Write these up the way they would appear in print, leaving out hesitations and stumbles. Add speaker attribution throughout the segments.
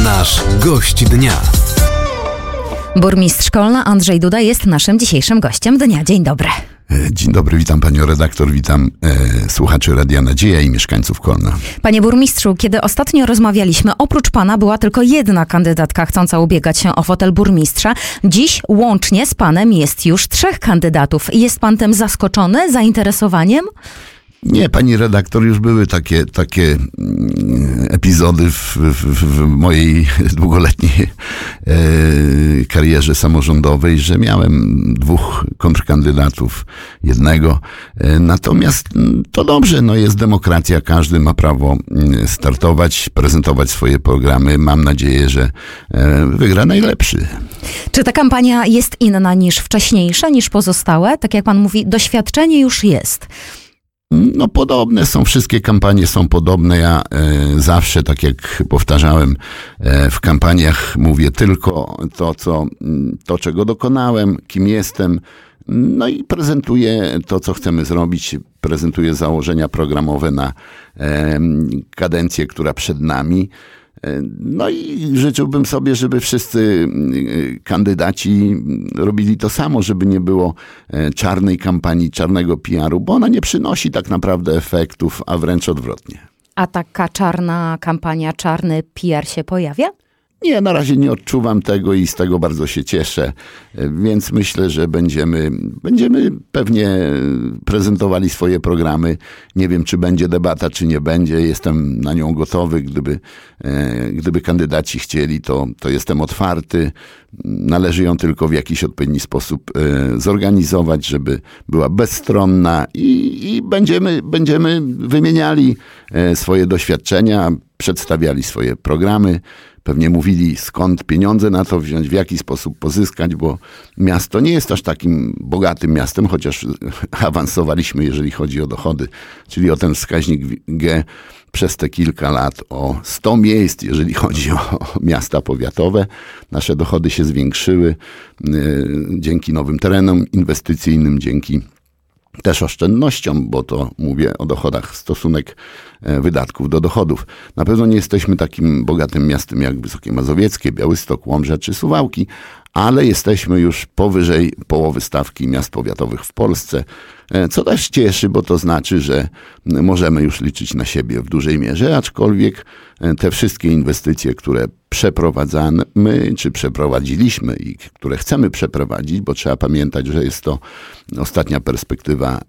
Speaker 1: Nasz gość dnia.
Speaker 2: Burmistrz Szkolna Andrzej Duda jest naszym dzisiejszym gościem dnia. Dzień dobry.
Speaker 3: Dzień dobry, witam panią redaktor, witam słuchaczy Radia Nadzieja i mieszkańców Kolna.
Speaker 2: Panie burmistrzu, kiedy ostatnio rozmawialiśmy, oprócz pana była tylko jedna kandydatka chcąca ubiegać się o fotel burmistrza. Dziś łącznie z panem jest już 3 kandydatów. Jest pan tym zaskoczony, zainteresowaniem?
Speaker 3: Nie, pani redaktor, już były takie epizody w mojej długoletniej karierze samorządowej, że miałem 2 kontrkandydatów, jednego. Natomiast to dobrze, jest demokracja, każdy ma prawo startować, prezentować swoje programy. Mam nadzieję, że wygra najlepszy.
Speaker 2: Czy ta kampania jest inna niż wcześniejsza, niż pozostałe? Tak jak pan mówi, doświadczenie już jest.
Speaker 3: Podobne są, wszystkie kampanie są podobne. Ja zawsze, tak jak powtarzałem, w kampaniach mówię tylko to, czego dokonałem, kim jestem, i prezentuję to, co chcemy zrobić, prezentuję założenia programowe na kadencję, która przed nami. I życzyłbym sobie, żeby wszyscy kandydaci robili to samo, żeby nie było czarnej kampanii, czarnego PR-u, bo ona nie przynosi tak naprawdę efektów, a wręcz odwrotnie.
Speaker 2: A taka czarna kampania, czarny PR się pojawia?
Speaker 3: Nie, na razie nie odczuwam tego i z tego bardzo się cieszę, więc myślę, że będziemy pewnie prezentowali swoje programy. Nie wiem, czy będzie debata, czy nie będzie. Jestem na nią gotowy. Gdyby kandydaci chcieli, to jestem otwarty. Należy ją tylko w jakiś odpowiedni sposób zorganizować, żeby była bezstronna i będziemy wymieniali swoje doświadczenia, przedstawiali swoje programy. Pewnie mówili, skąd pieniądze na to wziąć, w jaki sposób pozyskać, bo miasto nie jest aż takim bogatym miastem, chociaż awansowaliśmy, jeżeli chodzi o dochody, czyli o ten wskaźnik G przez te kilka lat o 100 miejsc, jeżeli chodzi o miasta powiatowe. Nasze dochody się zwiększyły dzięki nowym terenom inwestycyjnym, dzięki też oszczędnościom, bo to mówię o dochodach, stosunek wydatków do dochodów. Na pewno nie jesteśmy takim bogatym miastem jak Wysokie Mazowieckie, Białystok, Łomża czy Suwałki, ale jesteśmy już powyżej połowy stawki miast powiatowych w Polsce, co też cieszy, bo to znaczy, że możemy już liczyć na siebie w dużej mierze, aczkolwiek te wszystkie inwestycje, które przeprowadzamy, czy przeprowadziliśmy i które chcemy przeprowadzić, bo trzeba pamiętać, że jest to ostatnia perspektywa,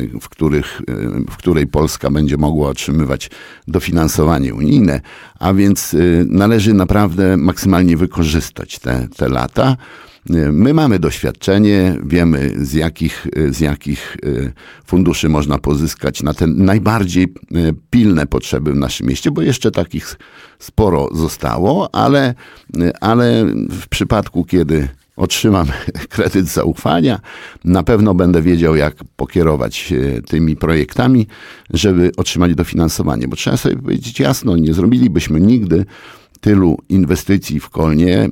Speaker 3: w której Polska będzie mogła otrzymywać dofinansowanie unijne, a więc należy naprawdę maksymalnie wykorzystać te lata. My mamy doświadczenie, wiemy z jakich funduszy można pozyskać na te najbardziej pilne potrzeby w naszym mieście, bo jeszcze takich sporo zostało, ale w przypadku, kiedy otrzymam kredyt zaufania, na pewno będę wiedział, jak pokierować tymi projektami, żeby otrzymać dofinansowanie, bo trzeba sobie powiedzieć jasno, nie zrobilibyśmy nigdy tylu inwestycji w Kolnie,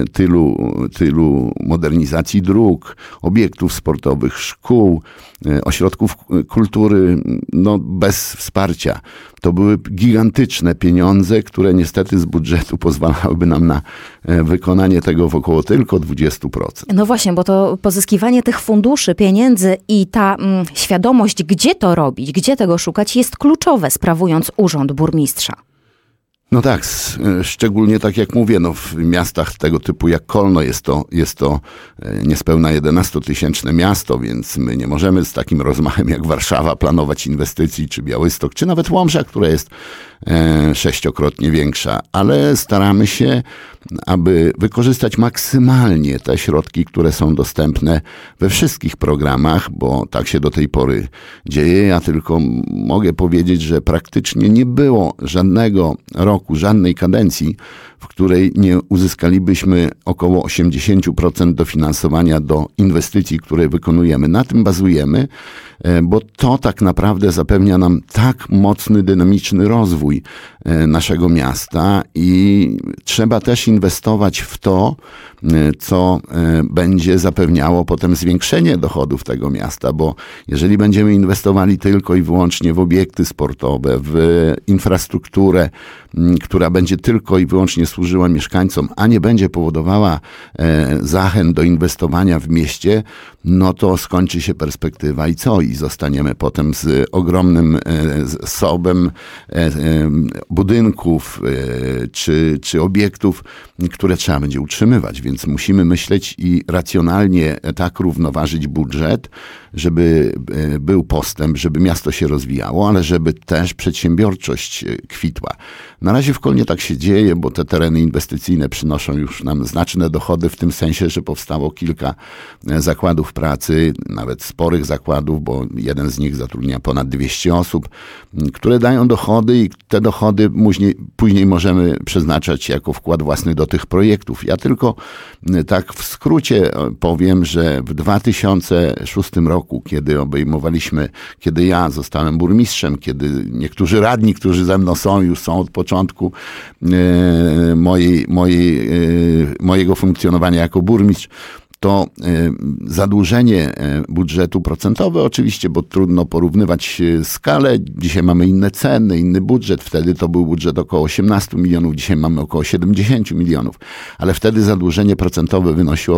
Speaker 3: tylu modernizacji dróg, obiektów sportowych, szkół, ośrodków kultury, bez wsparcia. To były gigantyczne pieniądze, które niestety z budżetu pozwalałyby nam na wykonanie tego w około tylko 20%.
Speaker 2: No właśnie, bo to pozyskiwanie tych funduszy, pieniędzy i ta świadomość, gdzie to robić, gdzie tego szukać, jest kluczowe, sprawując urząd burmistrza.
Speaker 3: No tak, szczególnie tak jak mówię, w miastach tego typu jak Kolno jest to niespełna 11-tysięczne miasto, więc my nie możemy z takim rozmachem jak Warszawa planować inwestycji, czy Białystok, czy nawet Łomża, która jest 6-krotnie większa, ale staramy się, aby wykorzystać maksymalnie te środki, które są dostępne we wszystkich programach, bo tak się do tej pory dzieje. Ja tylko mogę powiedzieć, że praktycznie nie było żadnego roku, żadnej kadencji, w której nie uzyskalibyśmy około 80% dofinansowania do inwestycji, które wykonujemy. Na tym bazujemy, bo to tak naprawdę zapewnia nam tak mocny, dynamiczny rozwój naszego miasta i trzeba też inwestować w to, co będzie zapewniało potem zwiększenie dochodów tego miasta, bo jeżeli będziemy inwestowali tylko i wyłącznie w obiekty sportowe, w infrastrukturę, która będzie tylko i wyłącznie służyła mieszkańcom, a nie będzie powodowała zachęt do inwestowania w mieście, no to skończy się perspektywa i co? I zostaniemy potem z ogromnym zasobem budynków czy obiektów, które trzeba będzie utrzymywać. Więc musimy myśleć i racjonalnie tak równoważyć budżet, żeby był postęp, żeby miasto się rozwijało, ale żeby też przedsiębiorczość kwitła. Na razie w Kolnie tak się dzieje, bo te tereny inwestycyjne przynoszą już nam znaczne dochody w tym sensie, że powstało kilka zakładów pracy, nawet sporych zakładów, bo jeden z nich zatrudnia ponad 200 osób, które dają dochody i te dochody później możemy przeznaczać jako wkład własny do tych projektów. Ja tylko tak w skrócie powiem, że w 2006 roku, kiedy ja zostałem burmistrzem, kiedy niektórzy radni, którzy ze mną już są od początku mojego funkcjonowania jako burmistrz, to zadłużenie budżetu procentowe oczywiście, bo trudno porównywać skalę. Dzisiaj mamy inne ceny, inny budżet. Wtedy to był budżet około 18 milionów, dzisiaj mamy około 70 milionów. Ale wtedy zadłużenie procentowe wynosiło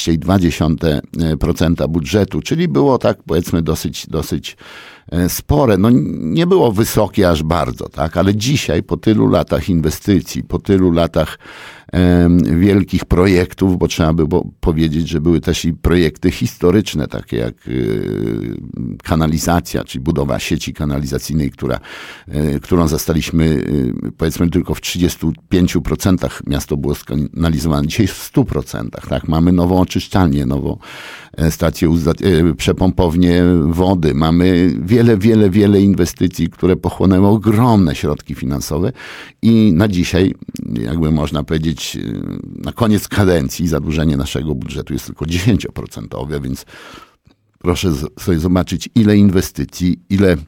Speaker 3: 20,2% budżetu, czyli było tak powiedzmy dosyć spore. No nie było wysokie aż bardzo, tak? Ale dzisiaj po tylu latach inwestycji, po tylu latach wielkich projektów, bo trzeba by powiedzieć, że były też i projekty historyczne, takie jak kanalizacja, czyli budowa sieci kanalizacyjnej, którą zastaliśmy powiedzmy tylko w 35% miasto było skanalizowane. Dzisiaj w 100%. Tak? Mamy nową oczyszczalnię, nową stację, przepompownię wody. Mamy wiele inwestycji, które pochłonęły ogromne środki finansowe i na dzisiaj, jakby można powiedzieć, na koniec kadencji zadłużenie naszego budżetu jest tylko 10%, więc proszę sobie zobaczyć, ile inwestycji,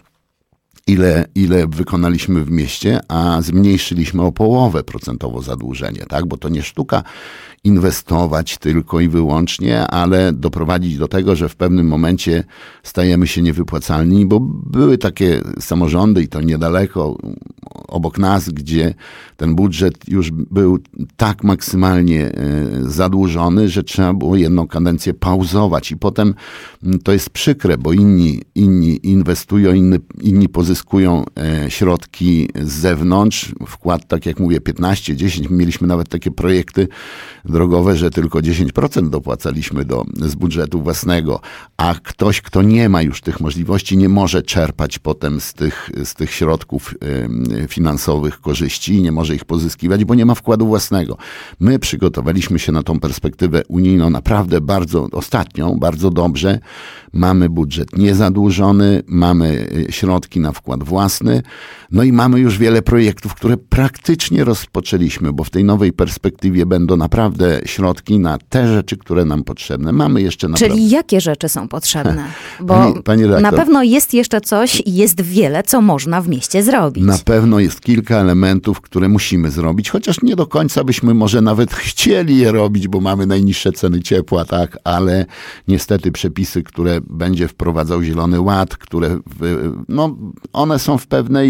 Speaker 3: ile wykonaliśmy w mieście, a zmniejszyliśmy o połowę procentowo zadłużenie, tak? Bo to nie sztuka inwestować tylko i wyłącznie, ale doprowadzić do tego, że w pewnym momencie stajemy się niewypłacalni, bo były takie samorządy i to niedaleko obok nas, gdzie ten budżet już był tak maksymalnie zadłużony, że trzeba było jedną kadencję pauzować i potem to jest przykre, bo inni inwestują, inni pozyskują środki z zewnątrz, wkład, tak jak mówię, 15, 10, mieliśmy nawet takie projekty drogowe, że tylko 10% dopłacaliśmy z budżetu własnego, a ktoś, kto nie ma już tych możliwości, nie może czerpać potem z tych środków finansowych korzyści i nie może ich pozyskiwać, bo nie ma wkładu własnego. My przygotowaliśmy się na tą perspektywę unijną naprawdę bardzo dobrze. Mamy budżet niezadłużony, mamy środki na wkład własny, no i mamy już wiele projektów, które praktycznie rozpoczęliśmy, bo w tej nowej perspektywie będą naprawdę środki na te rzeczy, które nam potrzebne. Mamy jeszcze naprawdę...
Speaker 2: Czyli jakie rzeczy są potrzebne? Bo
Speaker 3: Pani redaktor,
Speaker 2: na pewno jest jeszcze coś i jest wiele, co można w mieście zrobić.
Speaker 3: Na pewno jest kilka elementów, które musimy zrobić, chociaż nie do końca byśmy może nawet chcieli je robić, bo mamy najniższe ceny ciepła, tak, ale niestety przepisy, które będzie wprowadzał Zielony Ład, które one są w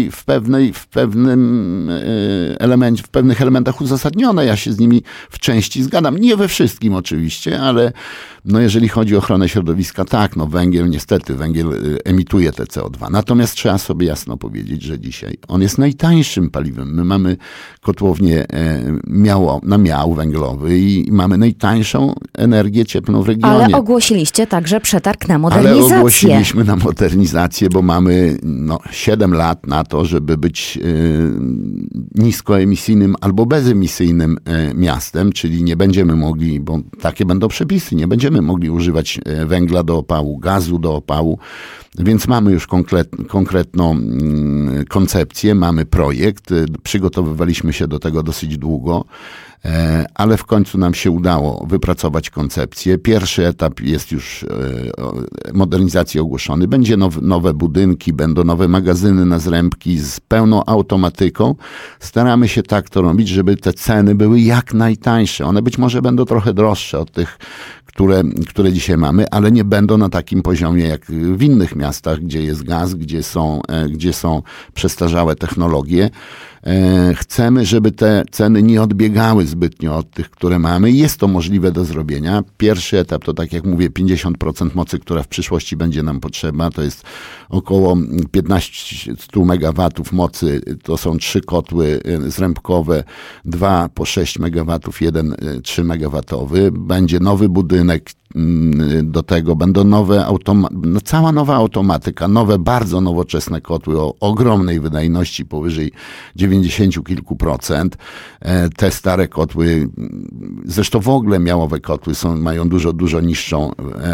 Speaker 3: pewnym elemencie, w pewnych elementach uzasadnione. Ja się z nimi w części zgadzam. Nie we wszystkim oczywiście, ale jeżeli chodzi o ochronę środowiska, tak, węgiel emituje te CO2. Natomiast trzeba sobie jasno powiedzieć, że dzisiaj on jest najtańszym paliwem. My mamy kotłownię na miał węglowy i mamy najtańszą energię cieplną w regionie.
Speaker 2: Ale ogłosiliście także przetarg na modernizację.
Speaker 3: Ale ogłosiliśmy na modernizację, bo mamy 7 lat na to, żeby być niskoemisyjnym albo bezemisyjnym miastem, czyli nie będziemy mogli, bo takie będą przepisy, nie będziemy mogli używać węgla do opału, gazu do opału, więc mamy już konkretną koncepcję, mamy projekt, przygotowywaliśmy się do tego dosyć długo, ale w końcu nam się udało wypracować koncepcję. Pierwszy etap jest już modernizacji ogłoszony. Będzie nowe budynki, będą nowe magazyny na zrębki z pełną automatyką. Staramy się tak to robić, żeby te ceny były jak najtańsze. One być może będą trochę droższe od tych, które dzisiaj mamy, ale nie będą na takim poziomie jak w innych miastach, gdzie jest gaz, gdzie są przestarzałe technologie. Chcemy, żeby te ceny nie odbiegały zbytnio od tych, które mamy. Jest to możliwe do zrobienia. Pierwszy etap to, tak jak mówię, 50% mocy, która w przyszłości będzie nam potrzebna. To jest około 15 MW mocy. To są 3 kotły zrębkowe, 2 po 6 MW, jeden 3 MW. Będzie nowy budynek. Do tego będą cała nowa automatyka, nowe, bardzo nowoczesne kotły o ogromnej wydajności, powyżej 90 kilku procent. Te stare kotły, zresztą w ogóle miałowe kotły mają dużo niższą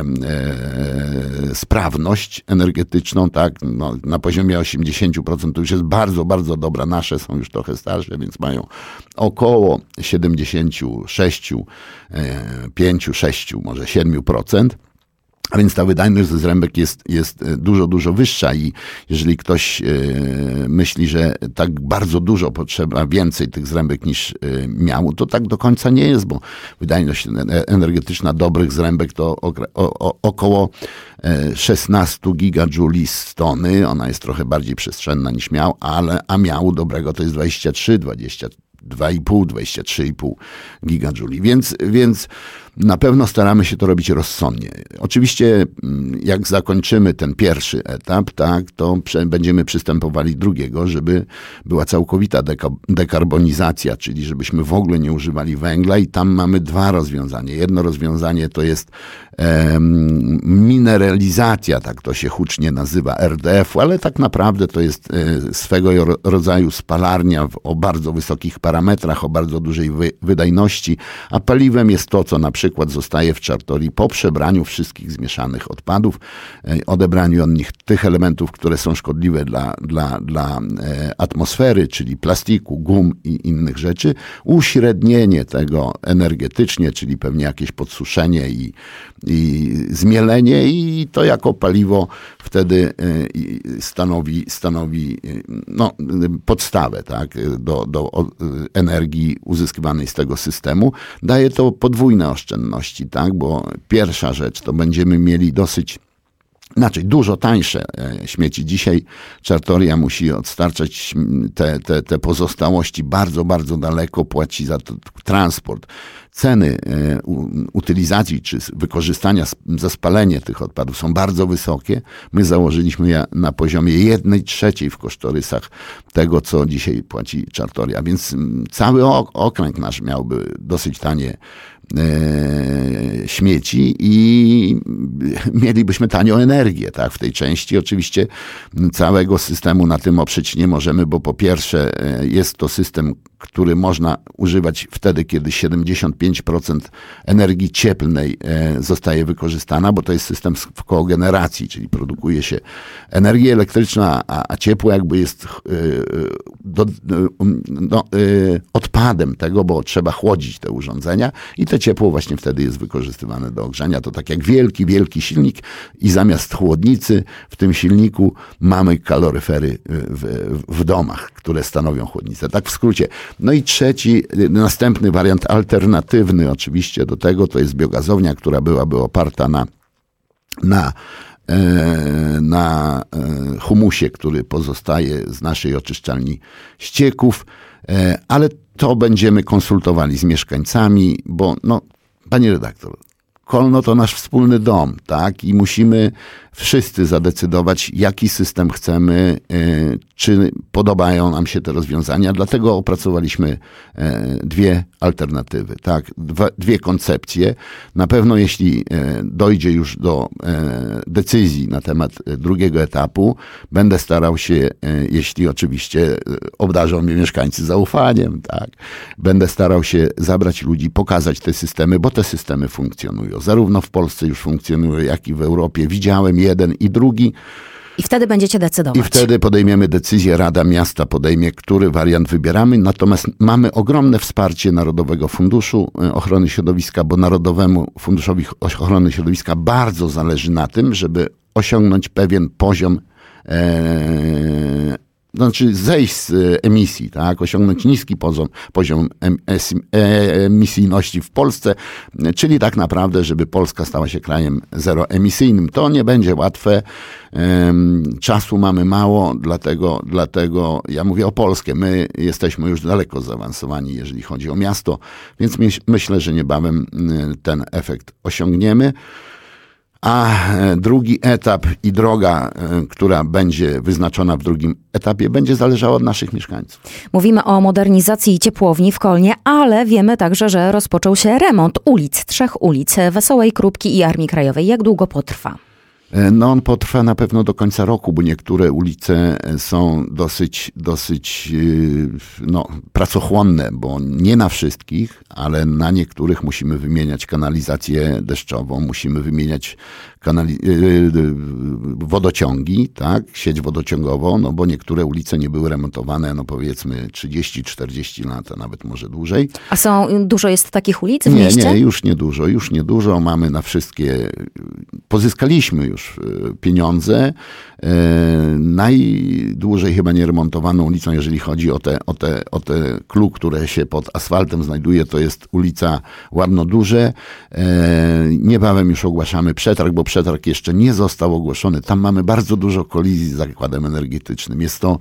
Speaker 3: sprawność energetyczną, tak? No, na poziomie 80% to już jest bardzo, bardzo dobra. Nasze są już trochę starsze, więc mają około 76, 5, 6, może 7%. A więc ta wydajność ze zrębek jest dużo wyższa i jeżeli ktoś myśli, że tak bardzo dużo potrzeba więcej tych zrębek niż miał, to tak do końca nie jest, bo wydajność energetyczna dobrych zrębek to około 16 gigajuli z tony. Ona jest trochę bardziej przestrzenna niż miał, a miału dobrego to jest 23,5 gigajuli. Więc na pewno staramy się to robić rozsądnie. Oczywiście jak zakończymy ten pierwszy etap, tak, to będziemy przystępowali drugiego, żeby była całkowita dekarbonizacja, czyli żebyśmy w ogóle nie używali węgla i tam mamy 2 rozwiązania. Jedno rozwiązanie to jest mineralizacja, tak to się hucznie nazywa, RDF-u, ale tak naprawdę to jest swego rodzaju spalarnia o bardzo wysokich parametrach, o bardzo dużej wydajności, a paliwem jest to, co na przykład zostaje w Czartorii po przebraniu wszystkich zmieszanych odpadów, odebraniu od nich tych elementów, które są szkodliwe dla atmosfery, czyli plastiku, gum i innych rzeczy, uśrednienie tego energetycznie, czyli pewnie jakieś podsuszenie i zmielenie i to jako paliwo wtedy stanowi podstawę, tak, do energii uzyskiwanej z tego systemu. Daje to podwójne oszczędności, tak, bo pierwsza rzecz to będziemy mieli dużo tańsze śmieci. Dzisiaj Czartoria musi odstarczać te pozostałości bardzo, bardzo daleko, płaci za transport. Ceny utylizacji czy wykorzystania za spalenie tych odpadów są bardzo wysokie. My założyliśmy je na poziomie 1/3 w kosztorysach tego, co dzisiaj płaci Czartoria. Więc cały okręg nasz miałby dosyć tanie śmieci i mielibyśmy tanią energię, tak? W tej części oczywiście całego systemu na tym oprzeć nie możemy, bo po pierwsze jest to system, który można używać wtedy, kiedy 75% energii cieplnej zostaje wykorzystana, bo to jest system w kogeneracji, czyli produkuje się energia elektryczna, a ciepło jakby jest odpadem tego, bo trzeba chłodzić te urządzenia i to ciepło właśnie wtedy jest wykorzystywane do ogrzania. To tak jak wielki silnik i zamiast chłodnicy w tym silniku mamy kaloryfery w domach, które stanowią chłodnicę. Tak w skrócie. No i następny wariant alternatywny oczywiście do tego to jest biogazownia, która byłaby oparta na humusie, który pozostaje z naszej oczyszczalni ścieków, ale to będziemy konsultowali z mieszkańcami, bo panie redaktor, Kolno to nasz wspólny dom, tak? I musimy wszyscy zadecydować, jaki system chcemy, czy podobają nam się te rozwiązania. Dlatego opracowaliśmy 2 alternatywy, tak? 2 koncepcje. Na pewno jeśli dojdzie już do decyzji na temat drugiego etapu, będę starał się, jeśli oczywiście obdarzą mnie mieszkańcy zaufaniem, tak? Będę starał się zabrać ludzi, pokazać te systemy, bo te systemy funkcjonują. Zarówno w Polsce już funkcjonują, jak i w Europie. Widziałem jeden i drugi.
Speaker 2: I wtedy będziecie decydować.
Speaker 3: I wtedy podejmiemy decyzję, Rada Miasta podejmie, który wariant wybieramy. Natomiast mamy ogromne wsparcie Narodowego Funduszu Ochrony Środowiska, bo Narodowemu Funduszowi Ochrony Środowiska bardzo zależy na tym, żeby osiągnąć pewien poziom znaczy zejść z emisji, tak, osiągnąć niski poziom emisyjności w Polsce, czyli tak naprawdę, żeby Polska stała się krajem zeroemisyjnym. To nie będzie łatwe, czasu mamy mało, dlatego ja mówię o Polskę. My jesteśmy już daleko zaawansowani, jeżeli chodzi o miasto, więc myślę, że niebawem ten efekt osiągniemy. A drugi etap i droga, która będzie wyznaczona w drugim etapie, będzie zależała od naszych mieszkańców.
Speaker 2: Mówimy o modernizacji ciepłowni w Kolnie, ale wiemy także, że rozpoczął się remont ulic, 3 ulic, Wesołej, Krupki i Armii Krajowej. Jak długo potrwa?
Speaker 3: No on potrwa na pewno do końca roku, bo niektóre ulice są dosyć pracochłonne, bo nie na wszystkich, ale na niektórych musimy wymieniać kanalizację deszczową, musimy wymieniać wodociągi, tak, sieć wodociągową, no bo niektóre ulice nie były remontowane, no powiedzmy 30-40 lat, a nawet może dłużej.
Speaker 2: A dużo jest takich ulic w mieście?
Speaker 3: Nie, już niedużo. Mamy na wszystkie, pozyskaliśmy już pieniądze. Najdłużej chyba nieremontowaną ulicą, jeżeli chodzi o te klu, które się pod asfaltem znajduje, to jest ulica Ładno-Duże. Niebawem już ogłaszamy przetarg, bo przetarg jeszcze nie został ogłoszony. Tam mamy bardzo dużo kolizji z zakładem energetycznym. Jest to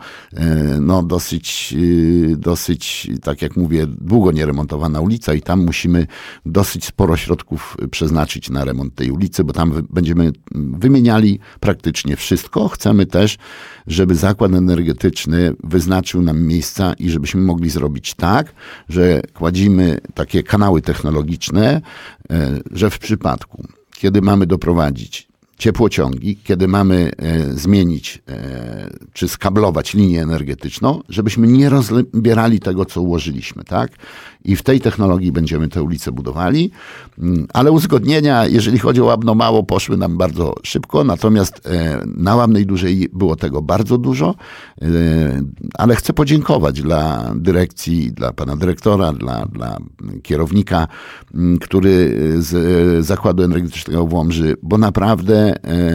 Speaker 3: dosyć, tak jak mówię, długo nieremontowana ulica i tam musimy dosyć sporo środków przeznaczyć na remont tej ulicy, bo tam będziemy wymieniali praktycznie wszystko. Chcemy też, żeby zakład energetyczny wyznaczył nam miejsca i żebyśmy mogli zrobić tak, że kładzimy takie kanały technologiczne, że w przypadku, kiedy mamy doprowadzić ciepłociągi, kiedy mamy zmienić czy skablować linię energetyczną, żebyśmy nie rozbierali tego, co ułożyliśmy, tak? I w tej technologii będziemy te ulice budowali, ale uzgodnienia, jeżeli chodzi o Łabno-Mało, poszły nam bardzo szybko, natomiast na Łabnej Dużej było tego bardzo dużo, ale chcę podziękować dla dyrekcji, dla pana dyrektora, dla kierownika, który z Zakładu Energetycznego w Łomży, bo naprawdę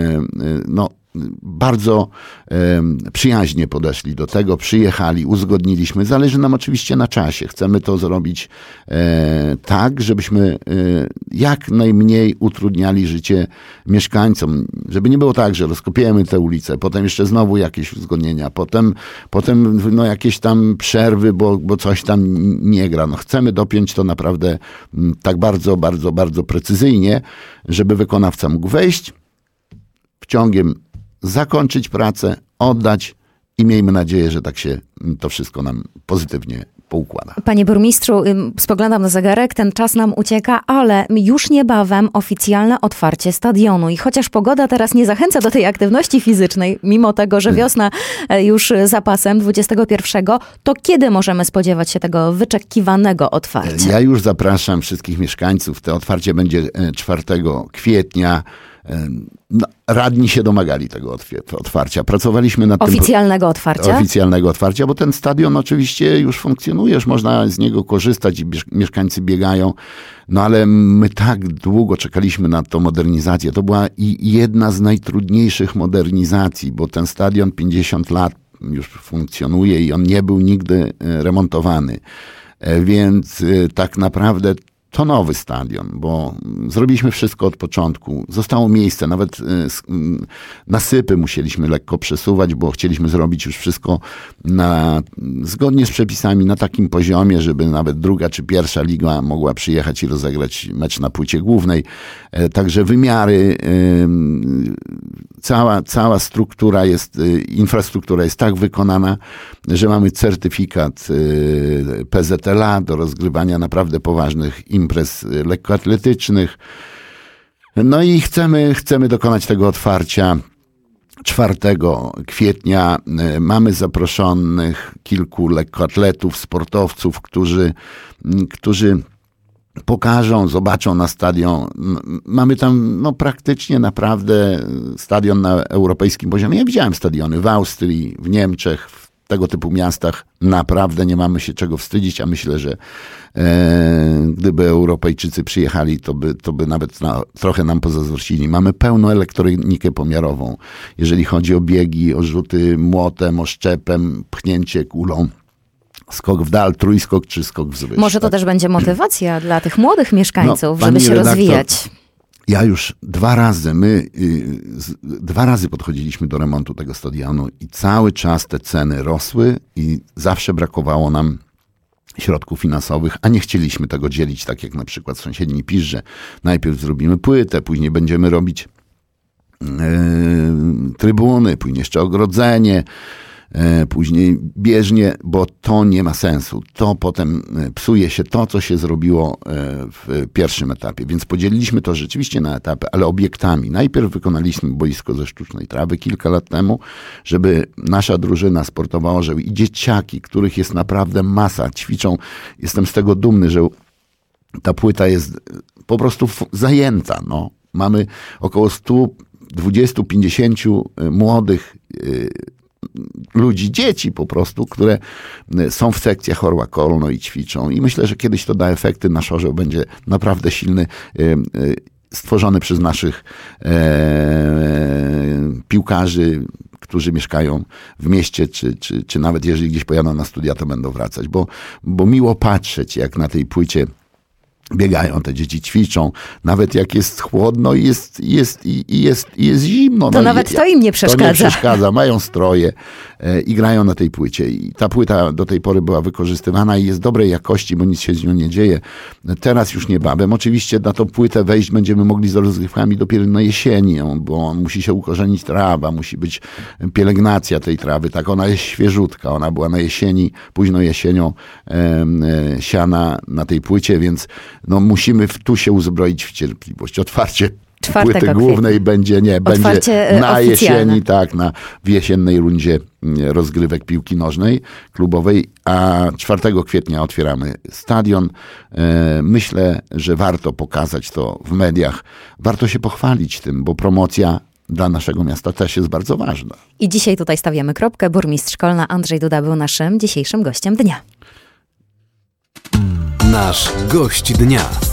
Speaker 3: bardzo przyjaźnie podeszli do tego, przyjechali, uzgodniliśmy. Zależy nam oczywiście na czasie. Chcemy to zrobić tak, żebyśmy jak najmniej utrudniali życie mieszkańcom. Żeby nie było tak, że rozkopiemy te ulice, potem jeszcze znowu jakieś uzgodnienia, potem jakieś tam przerwy, bo coś tam nie gra. Chcemy dopiąć to naprawdę tak bardzo, bardzo, bardzo precyzyjnie, żeby wykonawca mógł wejść, wciągiem zakończyć pracę, oddać i miejmy nadzieję, że tak się to wszystko nam pozytywnie poukłada.
Speaker 2: Panie burmistrzu, spoglądam na zegarek, ten czas nam ucieka, ale już niebawem oficjalne otwarcie stadionu. I chociaż pogoda teraz nie zachęca do tej aktywności fizycznej, mimo tego, że wiosna już za pasem 21, to kiedy możemy spodziewać się tego wyczekiwanego otwarcia?
Speaker 3: Ja już zapraszam wszystkich mieszkańców. To otwarcie będzie 4 kwietnia. Radni się domagali tego otwarcia. Pracowaliśmy nad
Speaker 2: oficjalnego otwarcia,
Speaker 3: bo ten stadion oczywiście już funkcjonuje, już można z niego korzystać i mieszkańcy biegają. No ale my tak długo czekaliśmy na tą modernizację. To była jedna z najtrudniejszych modernizacji, bo ten stadion 50 lat już funkcjonuje i on nie był nigdy remontowany. Więc tak naprawdę to nowy stadion, bo zrobiliśmy wszystko od początku. Zostało miejsce, nawet nasypy musieliśmy lekko przesuwać, bo chcieliśmy zrobić już wszystko zgodnie z przepisami na takim poziomie, żeby nawet druga czy pierwsza liga mogła przyjechać i rozegrać mecz na płycie głównej. Także wymiary, cała struktura infrastruktura jest tak wykonana, że mamy certyfikat PZLA do rozgrywania naprawdę poważnych imprez lekkoatletycznych. No i chcemy dokonać tego otwarcia 4 kwietnia. Mamy zaproszonych kilku lekkoatletów, sportowców, którzy pokażą, zobaczą na stadion. Mamy tam praktycznie naprawdę stadion na europejskim poziomie. Ja widziałem stadiony w Austrii, w Niemczech, tego typu miastach naprawdę nie mamy się czego wstydzić, a myślę, że gdyby Europejczycy przyjechali, to by nawet trochę nam pozazdrościli. Mamy pełną elektronikę pomiarową. Jeżeli chodzi o biegi, o rzuty młotem, o szczepem, pchnięcie kulą, skok w dal, trójskok czy skok wzwyż.
Speaker 2: Może to też będzie motywacja dla tych młodych mieszkańców, żeby się
Speaker 3: redaktor,
Speaker 2: rozwijać.
Speaker 3: Ja już dwa razy podchodziliśmy do remontu tego stadionu i cały czas te ceny rosły i zawsze brakowało nam środków finansowych, a nie chcieliśmy tego dzielić, tak jak na przykład sąsiedni PiS, że najpierw zrobimy płytę, później będziemy robić trybuny, później jeszcze ogrodzenie, później bieżnie, bo to nie ma sensu. To potem psuje się to, co się zrobiło w pierwszym etapie. Więc podzieliliśmy to rzeczywiście na etapy, ale obiektami. Najpierw wykonaliśmy boisko ze sztucznej trawy kilka lat temu, żeby nasza drużyna sportowa Orzeł i dzieciaki, których jest naprawdę masa, ćwiczą. Jestem z tego dumny, że ta płyta jest po prostu zajęta. No. Mamy około 120-150 młodych ludzi, dzieci po prostu, które są w sekcjach Orła Kolno i ćwiczą. I myślę, że kiedyś to da efekty. Nasz Orzeł będzie naprawdę silny, stworzony przez naszych piłkarzy, którzy mieszkają w mieście, czy nawet jeżeli gdzieś pojadą na studia, to będą wracać. Bo miło patrzeć, jak na tej płycie biegają, te dzieci ćwiczą, nawet jak jest chłodno i jest zimno.
Speaker 2: To nawet to im nie przeszkadza.
Speaker 3: To nie przeszkadza, mają stroje i grają na tej płycie. I ta płyta do tej pory była wykorzystywana i jest dobrej jakości, bo nic się z nią nie dzieje. Teraz już niebawem. Oczywiście na tą płytę wejść będziemy mogli z rozgrywkami dopiero na jesieni, bo musi się ukorzenić trawa, musi być pielęgnacja tej trawy. Tak, ona jest świeżutka. Ona była na jesieni, późno jesienią siana na tej płycie, więc no musimy tu się uzbroić w cierpliwość. Otwarcie płyty głównej będzie na jesieni, tak, w jesiennej rundzie rozgrywek piłki nożnej klubowej, a 4 kwietnia otwieramy stadion. Myślę, że warto pokazać to w mediach. Warto się pochwalić tym, bo promocja dla naszego miasta też jest bardzo ważna.
Speaker 2: I dzisiaj tutaj stawiamy kropkę. Burmistrz Kolna Andrzej Duda był naszym dzisiejszym gościem dnia.
Speaker 1: Nasz gość dnia.